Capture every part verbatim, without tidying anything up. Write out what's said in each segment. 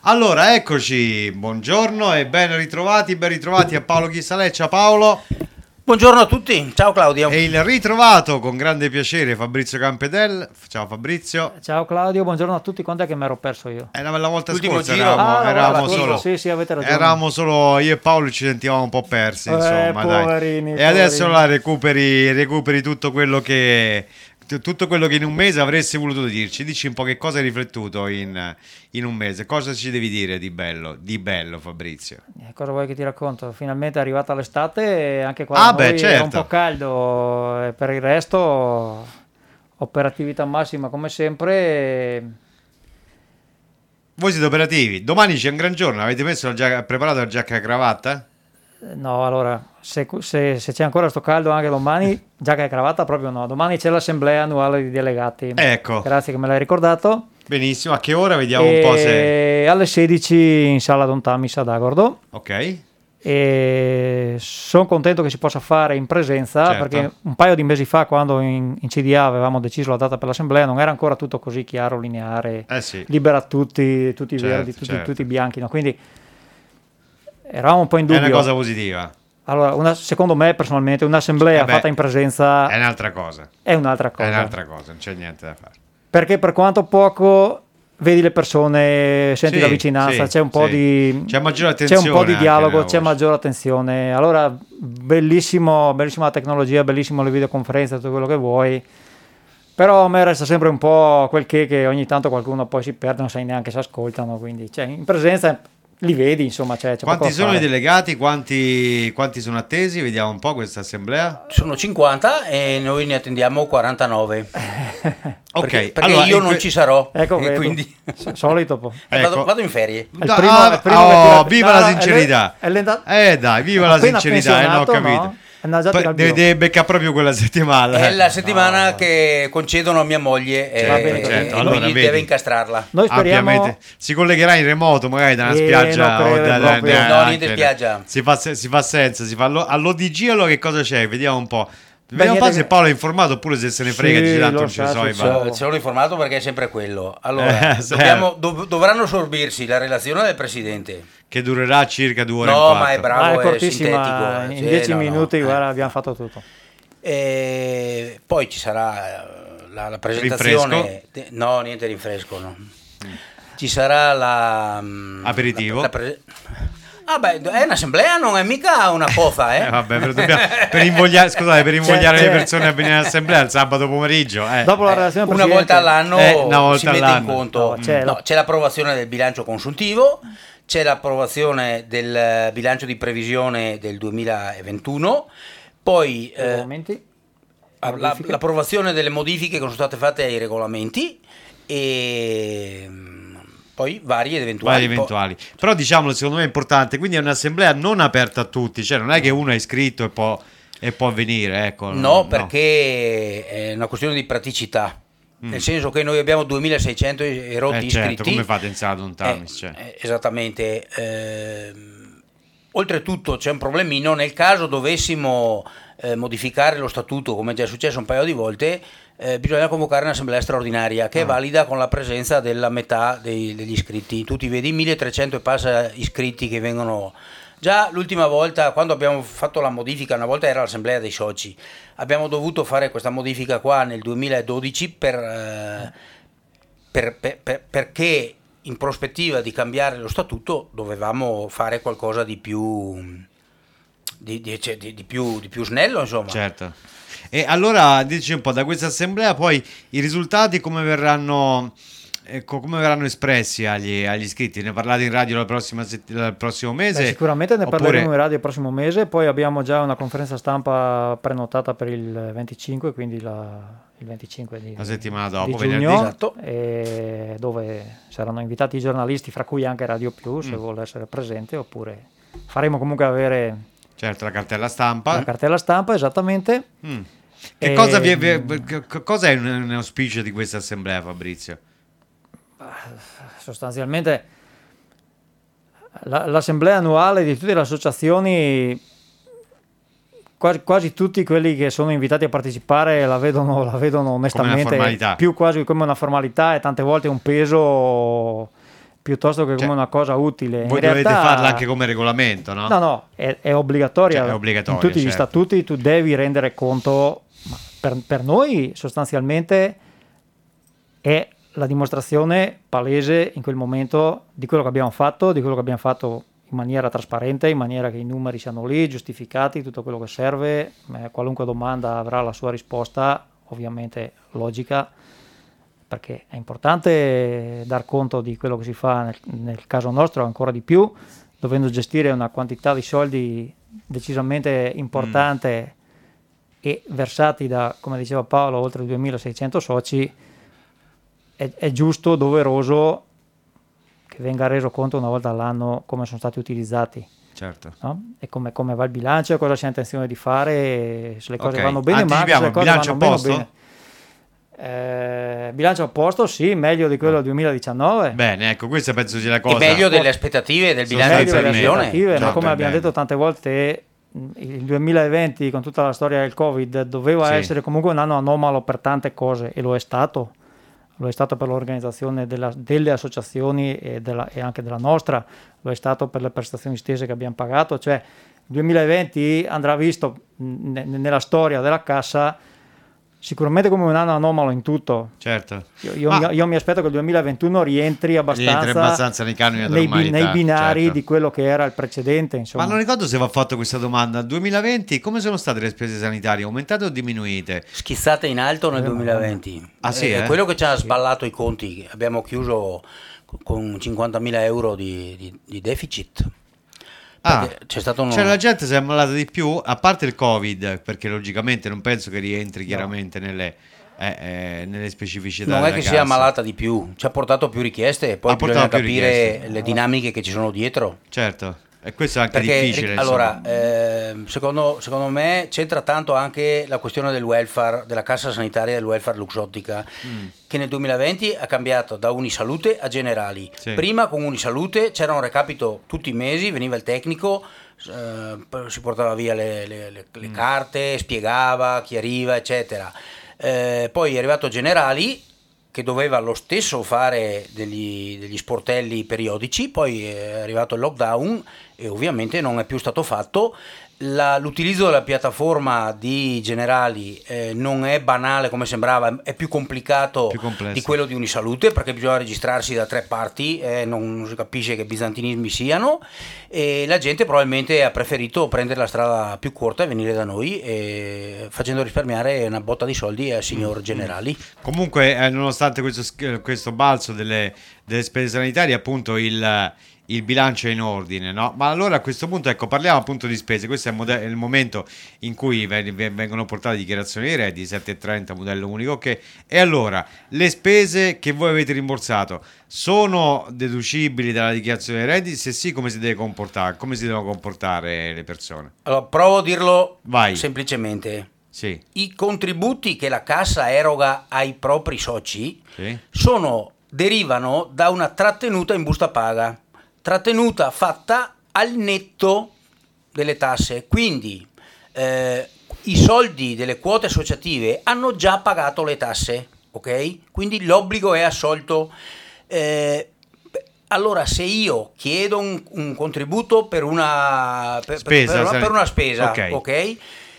Allora, eccoci, buongiorno e ben ritrovati, ben ritrovati a Paolo Chisalè. Ciao Paolo. Buongiorno a tutti, ciao Claudio. E il ritrovato con grande piacere Fabrizio Campedel. Ciao Fabrizio. Ciao Claudio, buongiorno a tutti. Quando è che mi ero perso io? Era la volta L'ultimo scorsa, giro. eravamo, Ah, eravamo scorsa, solo, sì, sì, avete ragione. eravamo solo io e Paolo, ci sentivamo un po' persi, Eh, insomma, dai. poverini, E adesso poverini. là recuperi, recuperi tutto quello che tutto quello che in un mese avresti voluto dirci. Dici un po' che cosa hai riflettuto in, in un mese, cosa ci devi dire di bello, di bello Fabrizio? Eh, cosa vuoi che ti racconto? Finalmente è arrivata l'estate e anche qua Ah, da beh, noi certo. è un po' caldo, e per il resto operatività massima come sempre. Voi siete operativi, domani c'è un gran giorno, avete messo la giacca, preparato la giacca e cravatta? No, allora, se, se- se c'è ancora sto caldo anche domani, giacca e cravatta proprio no. Domani c'è l'assemblea annuale di delegati. Ecco. Grazie che me l'hai ricordato. Benissimo, a che ora? Vediamo un po' se... E alle sedici in sala Don Tamis ad Agordo. Ok, E sono contento che si possa fare in presenza, Certo. perché un paio di mesi fa, quando in, in C D A avevamo deciso la data per l'assemblea, non era ancora tutto così chiaro, lineare, eh sì. libera a tutti, tutti i Certo, verdi, tutti, certo. tutti i bianchi, no? Quindi eravamo un po' in È dubbio. una cosa positiva, Allora, una- secondo me personalmente un'assemblea Eh beh, fatta in presenza è un'altra cosa, è un'altra cosa, è un'altra cosa, non c'è niente da fare. perché per quanto poco vedi le persone, senti Sì, la vicinanza, sì, c'è un po' sì. di C'è maggiore c'è attenzione un po' di anche dialogo, nella c'è voce. maggiore attenzione. Allora, bellissimo, bellissima la tecnologia, bellissimo le videoconferenze, tutto quello che vuoi. Però a me resta sempre un po' quel che, che ogni tanto qualcuno poi si perde, non sai neanche se ascoltano, quindi cioè, in presenza li vedi, insomma, c'è, c'è Quanti poco da sono i fare. delegati? Quanti, quanti sono attesi? Vediamo un po' questa assemblea. Sono cinquanta e noi ne attendiamo quarantanove. Ok, Perché, perché allora, io in non que- ci sarò. Ecco, e vedo. quindi S- solito po'. Eh, Ecco. vado, vado in ferie. È il Da- primo- ah, è il primo oh, che tira- viva no, la no, è sincerità. le- è l'enda- Eh dai, viva la appena sincerità, eh, no, ho pensionato, capito. no? È andato già Poi al deve, bio. deve beccare proprio quella settimana. È eh. la settimana no. che concedono a mia moglie e, Va bene, e- certo. e Allora, quindi vedi. deve incastrarla. Noi speriamo. Ampiamente. Si collegherà in remoto magari da una Eh, spiaggia non o credo da, da- proprio. da- No, anche- niente spiaggia. si fa, se- si fa senza, si fa allo- all'O D G. Allora che cosa c'è? Vediamo un po'. Vediamo un po' niente se che- Paolo è informato oppure se se ne frega, Sì, dice tanto lo non ci sa, so, sì, i so. va. Eh, Ce l'ho informato perché è sempre quello. Allora, Eh, sì. dobbiamo- dov- dovranno sorbirsi la relazione del presidente. Che durerà circa due ore e No, un quarto. ma è bravo. Ah, è è cortissima, sintetico, in sì, dieci no, no. minuti Eh. guarda, abbiamo fatto tutto. E poi ci sarà eh, la, la presentazione. de- no, niente rinfresco. No. Ci sarà la. mm, Aperitivo. la- la pre- ah, beh, è un'assemblea, non è mica una poza, eh? Eh, vabbè, però dobbiamo- per invogliare, scusate, per invogliare C'è- le c'è- persone a venire all'assemblea il sabato pomeriggio. eh. Dopo la Eh, relazione una presidente- volta all'anno Eh, una volta si mette in all'anno. conto. No, c'è No, la- c'è l'approvazione del bilancio consuntivo, c'è l'approvazione del bilancio di previsione del duemilaventuno, poi eh, Regolamenti? la- Modifiche? l'approvazione delle modifiche che sono state fatte ai regolamenti e mm, poi varie ed eventuali. Vari eventuali. Però diciamolo, secondo me è importante, quindi è un'assemblea non aperta a tutti, cioè non è che uno è iscritto e può, e può venire, ecco. No, perché è una questione di praticità. Nel senso che noi abbiamo duemilaseicento e rotti Eh, certo, iscritti. come fate in sala Don Tamis, Eh, cioè. eh, esattamente. Ehm, oltretutto c'è un problemino, nel caso dovessimo eh, modificare lo statuto, come è già successo un paio di volte, eh, bisogna convocare un'assemblea straordinaria che è valida con la presenza della metà dei- degli iscritti. Tu ti vedi milletrecento e passa iscritti che vengono. Già l'ultima volta, quando abbiamo fatto la modifica, una volta era l'assemblea dei soci, abbiamo dovuto fare questa modifica qua nel duemiladodici per, eh, per- per- per- perché in prospettiva di cambiare lo statuto dovevamo fare qualcosa di più di, di- cioè, di- di più, di più snello, insomma. Certo. E allora dici un po', da questa assemblea poi i risultati come verranno, ecco, come verranno espressi agli, agli iscritti? Ne parlate in radio la prossima sett- il prossimo mese? Beh, sicuramente ne Oppure- parleremo in radio il prossimo mese, poi abbiamo già una conferenza stampa prenotata per il venticinque, quindi la- il venticinque di, La settimana dopo, di venerdì. giugno, Esatto. e dove saranno invitati i giornalisti, fra cui anche Radio Più, se Mm. vuole essere presente, oppure faremo comunque avere Certo, la cartella stampa. la cartella stampa, esattamente. Mm. Che E- cosa, vi è, vi è- che- che cosa è un, un auspicio di questa assemblea, Fabrizio? Sostanzialmente la- l'assemblea annuale di tutte le associazioni, quasi, quasi tutti quelli che sono invitati a partecipare la vedono, la vedono onestamente formalità. più quasi come una formalità, e tante volte un peso piuttosto che come Cioè, una cosa utile. Voi In dovete realtà, farla anche come regolamento, no? No, no, è, è obbligatoria. Cioè, è obbligatoria, In tutti gli certo. statuti tu devi rendere conto, ma per, per noi sostanzialmente è la dimostrazione palese in quel momento di quello che abbiamo fatto, di quello che abbiamo fatto in maniera trasparente, in maniera che i numeri siano lì, giustificati, tutto quello che serve. Eh, qualunque domanda avrà la sua risposta, ovviamente logica, perché è importante dar conto di quello che si fa, nel, nel caso nostro ancora di più, dovendo gestire una quantità di soldi decisamente importante mm. e versati da, come diceva Paolo, oltre duemilaseicento soci. È, è giusto, doveroso che venga reso conto una volta all'anno come sono stati utilizzati. Certo. No? E come, come va il bilancio, cosa si ha intenzione di fare, se le cose Ok. vanno bene, ma se Anticipiamo, le cose bilancio vanno a meno posto? bene. Eh, bilancio a posto, sì, meglio di quello del duemiladiciannove. Bene, ecco, questa penso sia la cosa. E meglio delle aspettative del bilancio di meglio delle previsione. aspettative, Certo, ma come è abbiamo bene. detto tante volte, il duemilaventi con tutta la storia del Covid doveva Sì. essere comunque un anno anomalo per tante cose, e lo è stato. Lo è stato per l'organizzazione della, delle associazioni e, della, e anche della nostra, lo è stato per le prestazioni stesse che abbiamo pagato. Cioè il duemilaventi andrà visto n- nella storia della cassa sicuramente come un anno anomalo in tutto. Certo. Io, io, Ma- mi, io mi aspetto che il duemilaventuno rientri abbastanza, Rientri abbastanza nei canoni della nei, bi- normalità, nei binari certo. di quello che era il precedente, insomma. Ma non ricordo se va fatto questa domanda. duemilaventi, come sono state le spese sanitarie? Aumentate o diminuite? Schizzate in alto nel Eh, duemilaventi. Ah, sì, È eh? quello che ci ha sballato i conti. Abbiamo chiuso con cinquantamila euro di, di- di deficit. Ah, Perché c'è stato uno... cioè la gente si è ammalata di più, a parte il Covid, perché logicamente non penso che rientri chiaramente nelle, eh, eh, nelle specificità Non è della che cassa. sia ammalata di più, ci ha portato più richieste e poi Ha bisogna portato più capire richieste. le dinamiche che ci sono dietro. Certo, e questo è anche Perché difficile. ri- insomma. allora, ehm, secondo, secondo me c'entra tanto anche la questione del welfare, della cassa sanitaria del welfare Luxottica, Mm. che nel duemilaventi ha cambiato da Unisalute a Generali. Sì. Prima con Unisalute c'era un recapito tutti i mesi, veniva il tecnico, eh, poi si portava via le, le- le- le Mm. carte, spiegava, chiariva, eccetera. Eh, poi è arrivato Generali, che doveva lo stesso fare degli, degli sportelli periodici, poi è arrivato il lockdown e ovviamente non è più stato fatto. La- l'utilizzo della piattaforma di Generali eh, non è banale come sembrava, è più complicato Più complesso. di quello di Unisalute, perché bisogna registrarsi da tre parti, eh, non, non si capisce che bizantinismi siano, e la gente probabilmente ha preferito prendere la strada più corta e venire da noi, eh, facendo risparmiare una botta di soldi al signor Generali. Comunque, eh, nonostante questo, sch- questo balzo delle, delle spese sanitarie, appunto il, il bilancio è in ordine, no? Ma allora a questo punto, ecco, parliamo appunto di spese. Questo è il, mode- il momento in cui ven- ven- vengono portate dichiarazioni dei redditi, sette e trenta, modello unico, ok? E allora, le spese che voi avete rimborsato sono deducibili dalla dichiarazione dei redditi? Se sì, come si deve comportare? Come si devono comportare le persone? Allora, provo a dirlo Vai. semplicemente. Sì, I contributi che la cassa eroga ai propri soci sì. sono, derivano da una trattenuta in busta paga, trattenuta fatta al netto delle tasse. Quindi eh, i soldi delle quote associative hanno già pagato le tasse, ok? Quindi l'obbligo è assolto. Eh, allora, se io chiedo un, un contributo per una per, Spesa, per una, sai- per una spesa, ok. ok?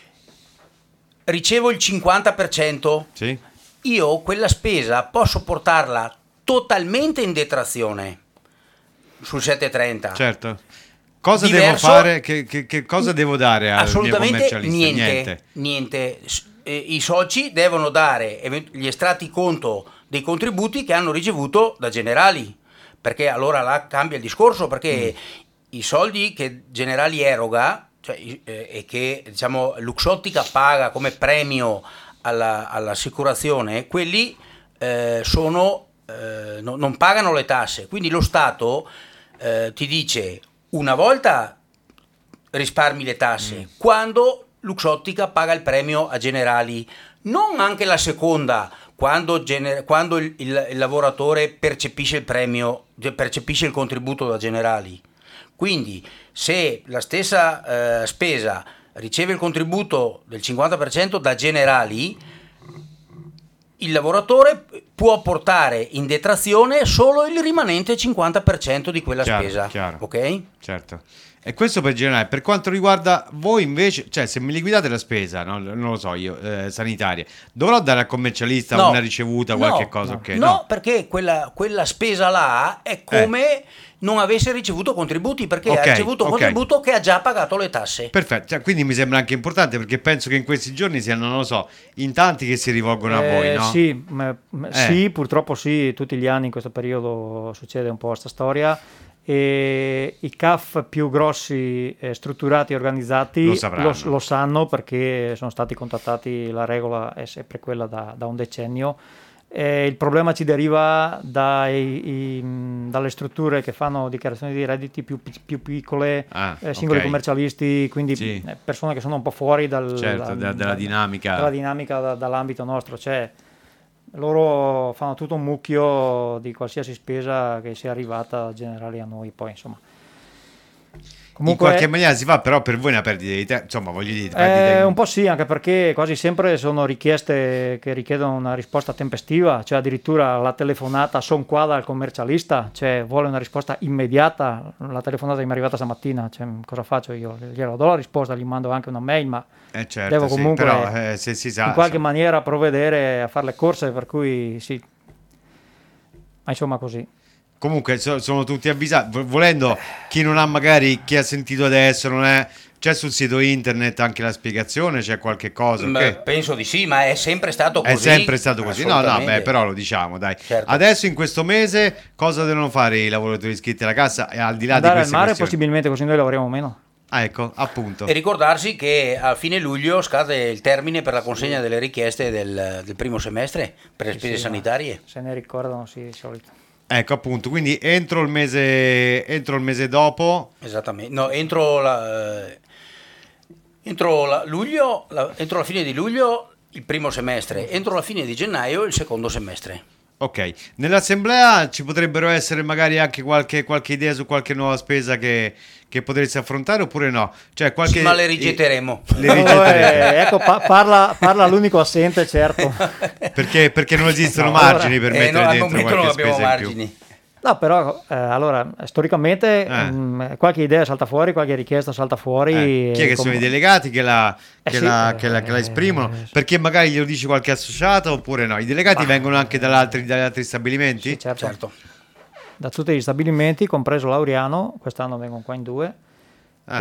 Ricevo il cinquanta per cento, Sì? io quella spesa posso portarla totalmente in detrazione sul sette e trenta. Certo. Cosa devo Diverso- fare? Che, che- che cosa devo dare al mio Assolutamente commercialista? niente, niente. S- eh, I soci devono dare even- gli estratti conto dei contributi che hanno ricevuto da Generali, perché allora là cambia il discorso, perché i soldi che Generali eroga, cioè, i- eh, e che diciamo Luxottica paga come premio alla- all'assicurazione, quelli eh, sono eh, no- non pagano le tasse, quindi lo Stato eh, ti dice una volta risparmi le tasse, quando Luxottica paga il premio a Generali, non anche la seconda, quando, gener- quando il, il- il lavoratore percepisce il premio, percepisce il contributo da Generali. Quindi se la stessa eh, spesa riceve il contributo del cinquanta per cento da Generali, il lavoratore può portare in detrazione solo il rimanente cinquanta per cento di quella Chiaro, spesa. chiaro. Ok? Certo. E questo per generale. Per quanto riguarda voi invece, cioè se mi liquidate la spesa, no, non lo so io, eh, sanitaria, dovrò dare al commercialista No. una ricevuta, No, qualche cosa? no. Ok, No, no. perché quella, quella spesa là è come non avesse ricevuto contributi, perché Ok, ha ricevuto ok. contributo che ha già pagato le tasse. Perfetto, cioè, quindi mi sembra anche importante perché penso che in questi giorni siano, non lo so, in tanti che si rivolgono a voi, Eh, no? Sì, ma- ma- Eh. sì, purtroppo sì, tutti gli anni in questo periodo succede un po' questa storia. E i C A F più grossi, eh, strutturati e organizzati Lo sapranno. lo sanno, perché sono stati contattati. La regola è sempre quella da, da un decennio. Eh, il problema ci deriva dai, i- mh, dalle strutture che fanno dichiarazioni di redditi più, pic- più piccole, Ah, eh, singoli ok. commercialisti, quindi Sì. eh, persone che sono un po' fuori dal- Certo, dal- da- dalla dinamica. dalla dinamica da- dall'ambito nostro. Cioè, loro fanno tutto un mucchio di qualsiasi spesa che sia arrivata a generare a noi, poi insomma. In Comunque, qualche maniera si fa, però per voi è una perdita di tempo, insomma, voglio dire, perdita eh, di- un po' sì, anche perché quasi sempre sono richieste che richiedono una risposta tempestiva, cioè addirittura la telefonata son qua dal commercialista, cioè vuole una risposta immediata. La telefonata che mi è arrivata stamattina, cioè, cosa faccio io? Gliela do la risposta, gli mando anche una mail, ma Eh, certo, devo sì, comunque però eh, se si sa, in qualche insomma. maniera provvedere a fare le corse, per cui sì, ma insomma così. Comunque so- sono tutti avvisati. Vo- Volendo, chi non ha magari, chi ha sentito adesso, non è. C'è sul sito internet anche la spiegazione, c'è qualche cosa. Ma ok? penso di sì, ma è sempre stato così. È sempre stato così. No, no, Assolutamente. beh, però lo diciamo, dai. Certo. Adesso in questo mese cosa devono fare i lavoratori iscritti alla cassa? E al di là Andare di al queste mare questioni. possibilmente, così noi lavoriamo meno. Ah, ecco, appunto. E ricordarsi che a fine luglio scade il termine per la consegna delle richieste del, del primo semestre per le Sì, spese sì, ma sanitarie. se ne ricordano, sì, di solito. Ecco, appunto, quindi entro il mese entro il mese dopo. Esattamente. No, entro la, eh, entro la luglio, la- entro la fine di luglio il primo semestre, entro la fine di gennaio il secondo semestre. Ok, nell'assemblea ci potrebbero essere magari anche qualche, qualche idea su qualche nuova spesa che, che potreste affrontare oppure no? Cioè qualche, Sì, ma le rigetteremo. Le Oh, rigetterete. eh, ecco, pa- parla, parla l'unico assente, certo. Perché, perché non esistono No, margini allora- per Eh, mettere no, al dentro momento non qualche abbiamo spesa in più. margini. No, però, eh, allora, storicamente Eh. mh, qualche idea salta fuori, qualche richiesta salta fuori. Eh, chi è che e sono com- i delegati che la, Eh che sì, la, che la- che la eh, esprimono? eh, sì. Perché magari glielo dice qualche associato oppure no? I delegati vengono anche dall'altri- dagli altri stabilimenti? Sì, certo. Certo. Da tutti gli stabilimenti, compreso Laureano, quest'anno vengono qua in due. Ah.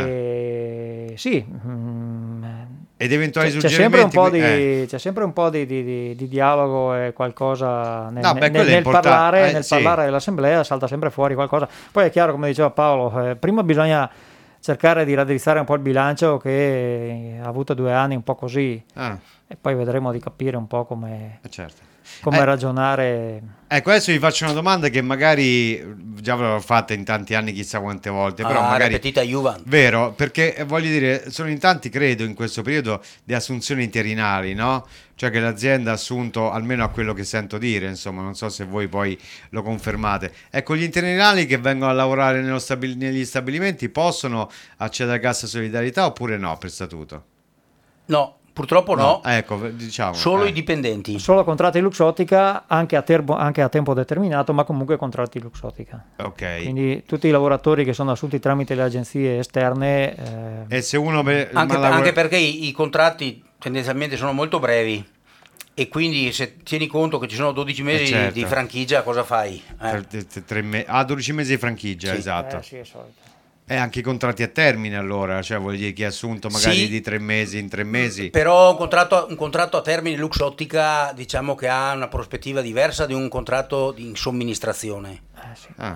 E sì, mh, Ed eventuali c'è, c'è sempre un suggerimenti? po' di, eh. c'è sempre un po' di, di- di- di dialogo e qualcosa nel, No, beh, nel- quello è nel importante, parlare, eh, nel sì. parlare dell'assemblea salta sempre fuori qualcosa. Poi è chiaro, come diceva Paolo, eh, prima bisogna cercare di raddrizzare un po' il bilancio, che ha avuto due anni un po' così, Ah, e poi vedremo di capire un po' come, eh, certo. come Eh, ragionare. Ecco, adesso vi faccio una domanda che magari già ve l'ho fatta in tanti anni, chissà quante volte, però Ah, magari... repetita Juvan. Vero, perché eh, voglio dire, sono in tanti, credo, in questo periodo di assunzioni interinali, no? Cioè che l'azienda ha assunto, almeno a quello che sento dire, insomma, non so se voi poi lo confermate. Ecco, gli interinali che vengono a lavorare nello stabil- negli stabilimenti possono accedere alla cassa solidarietà oppure no, per statuto? No, purtroppo no. Ecco, diciamo. Solo eh. i dipendenti. Solo contratti Luxottica, anche a, termo- anche a tempo determinato, ma comunque contratti Luxottica. Ok. Quindi tutti i lavoratori che sono assunti tramite le agenzie esterne, eh, E se uno... be- Anche, ma lavora- anche perché i, i contratti tendenzialmente sono molto brevi e quindi se tieni conto che ci sono dodici mesi Eh, certo. di franchigia, cosa fai? Eh, tre- tre- tre- tre me- ah, dodici mesi di franchigia, Sì. esatto. eh, sì, è solito. E anche i contratti a termine allora, cioè vuol dire chi ha assunto magari Sì. di tre mesi in tre mesi. Però un contratto, un contratto a termine Luxottica diciamo che ha una prospettiva diversa di un contratto di somministrazione, Eh, sì. Ah.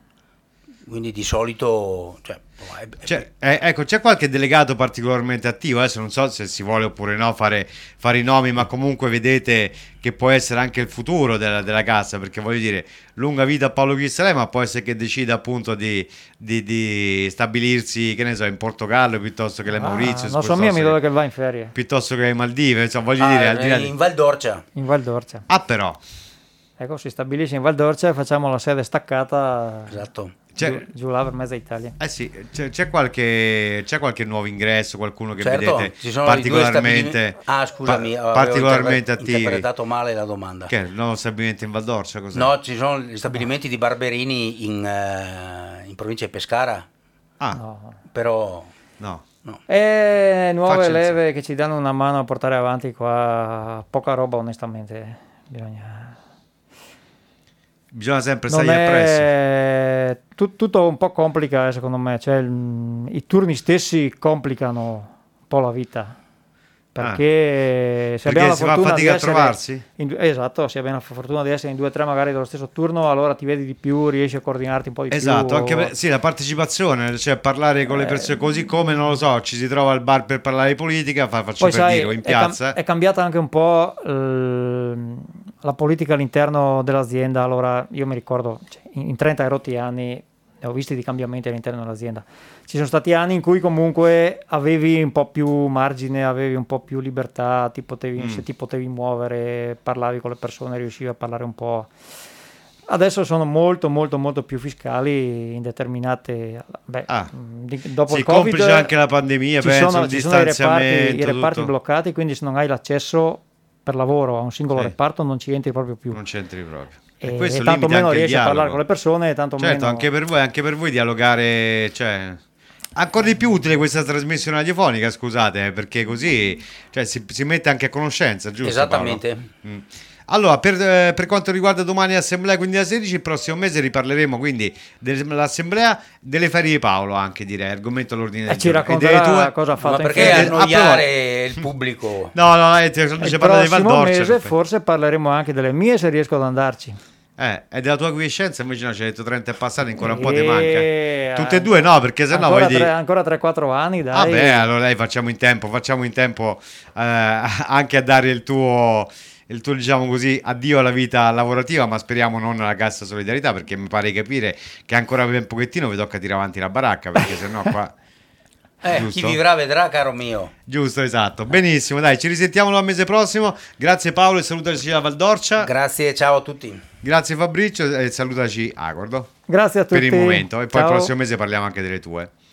quindi di solito... Cioè, è- C'è, eh, ecco, c'è qualche delegato particolarmente attivo, adesso non so se si vuole oppure no fare, fare i nomi, ma comunque vedete che può essere anche il futuro della, della cassa, perché voglio dire, lunga vita a Paolo Chissalè, ma può essere che decida appunto di, di- di stabilirsi, che ne so, in Portogallo piuttosto che le Maurizio, Ah, non so mio mi dove che va in ferie, piuttosto che le Maldive, insomma, voglio Ah, dire, al di là in di... Val d'Orcia. in Val d'Orcia. Ah, però, Ecco, si stabilisce in Val d'Orcia e facciamo la sede staccata. Esatto. C'è- giù, giù là per mezza Italia. Eh sì, c'è, c'è qualche, c'è qualche nuovo ingresso, qualcuno che Certo, vedete ci sono i due particolarmente, stabilimenti- Ah, scusami, pa- avevo particolarmente interpre- attivi? interpretato male la domanda. Che è il nuovo stabilimento in Valdorcia? Cos'è? No, ci sono gli stabilimenti di Barberini in, eh, in provincia di Pescara, Ah, No. però no. no. E nuove Faccia il leve che ci danno una mano a portare avanti qua, poca roba onestamente. Bisogna... Bisogna sempre Non stare appresso. è tu- tutto un po' complica, eh, secondo me, cioè, il- i turni stessi complicano un po' la vita. Perché se Perché abbiamo la si fa fortuna fatica di a essere trovarsi? in due- esatto, se abbiamo la fortuna di essere in due o tre magari dello stesso turno, allora ti vedi di più, riesci a coordinarti un po' di Esatto, più. anche per- sì, la partecipazione, cioè parlare con le persone, così come, non lo so, ci si trova al bar per parlare di politica, fa- faccio Poi per sai, dire, o in è, cam- piazza. è cambiata anche un po' ehm, la politica all'interno dell'azienda. Allora, io mi ricordo, cioè, in, in trenta e rotti anni ne ho visti di cambiamenti all'interno dell'azienda. Ci sono stati anni in cui comunque avevi un po' più margine, avevi un po' più libertà, ti potevi, Mm. se ti potevi muovere, parlavi con le persone, riuscivi a parlare un po'. Adesso sono molto molto molto più fiscali in determinate... Beh, Ah. mh, di- dopo Sì, il Covid complice anche la pandemia, ci penso, sono, il ci sono i reparti, distanziamento, i reparti tutto. bloccati, quindi se non hai l'accesso per lavoro a un singolo Sì. reparto non ci entri proprio più. Non c'entri proprio. E, E questo e tanto limita meno anche il riesci a parlare dialogo. con le persone, tanto Certo, meno... anche per voi, anche per voi dialogare, cioè, ancora di più utile questa trasmissione radiofonica, scusate, eh, perché così, cioè, si, si mette anche a conoscenza, giusto? Esattamente. Paolo? Mm. Allora, per, eh, per quanto riguarda domani l'assemblea, quindi la sedici, il prossimo mese riparleremo quindi dell'assemblea, delle ferie di Paolo, anche direi, argomento all'ordine del E ci giorno. E delle racconterà tue- cosa ha Ma fatto in perché ferie. Eh, annoiare il pubblico? No, no, eh, ti- Il ci parla di prossimo Valdorcia. mese per- forse parleremo anche delle mie se riesco ad andarci. Eh, e della tua quiescenza invece no, ci hai detto trenta e passati, ancora un po' Eh, ti manca. Tutte e due no, perché sennò ancora vuoi dire... tre- ancora tre quattro anni, dai. Vabbè, allora dai, facciamo in tempo, facciamo in tempo eh, anche a dare il tuo, il tuo, diciamo così, addio alla vita lavorativa, ma speriamo non alla cassa solidarietà, perché mi pare di capire che ancora per un pochettino vi tocca tirare avanti la baracca, perché sennò qua... Eh, Giusto? chi vivrà vedrà, caro mio. Giusto, esatto. Benissimo, dai, ci risentiamo al mese prossimo. Grazie Paolo e salutaci da Valdorcia. Grazie, ciao a tutti. Grazie Fabrizio e salutaci Agordo. Grazie a tutti. Per il momento, e poi Ciao. il prossimo mese parliamo anche delle tue.